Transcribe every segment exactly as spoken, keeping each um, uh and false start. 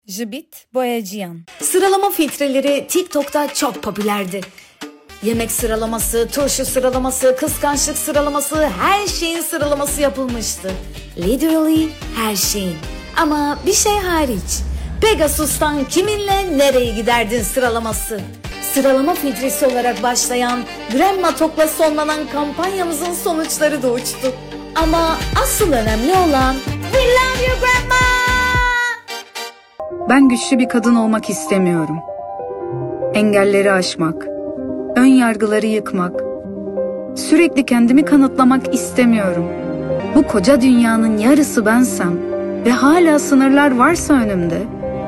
Jibit Boyacıyan. Sıralama filtreleri TikTok'ta çok popülerdi. Yemek sıralaması, turşu sıralaması, kıskançlık sıralaması, her şeyin sıralaması yapılmıştı. Literally her şeyin. Ama bir şey hariç. Pegasus'tan kiminle nereye giderdin sıralaması. Sıralama filtresi olarak başlayan, Grandma Talk'la sonlanan kampanyamızın sonuçları da uçtu. Ama asıl önemli olan We love you grandma! Ben güçlü bir kadın olmak istemiyorum. Engelleri aşmak, ön yargıları yıkmak, sürekli kendimi kanıtlamak istemiyorum. Bu koca dünyanın yarısı bensem ve hala sınırlar varsa önümde,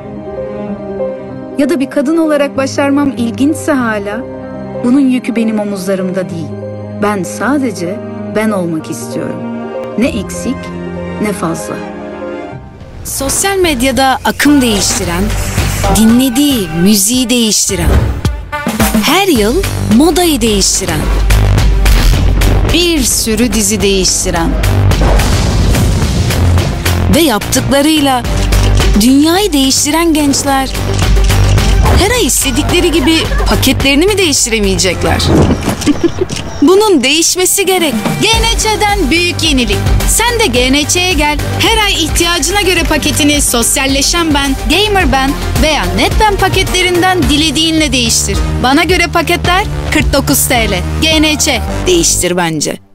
ya da bir kadın olarak başarmam ilginçse hala, bunun yükü benim omuzlarımda değil. Ben sadece ben olmak istiyorum. Ne eksik, ne fazla. Sosyal medyada akım değiştiren, dinlediği müziği değiştiren, her yıl modayı değiştiren, bir sürü dizi değiştiren ve yaptıklarıyla dünyayı değiştiren gençler her ay istedikleri gibi paketlerini mi değiştiremeyecekler? Bunun değişmesi gerek. G N Ç'den büyük yenilik. Sen de G N Ç'ye gel. Her ay ihtiyacına göre paketini sosyalleşen ben, gamer ben veya netben paketlerinden dilediğinle değiştir. Bana göre paketler kırk dokuz TL. G N Ç değiştir bence.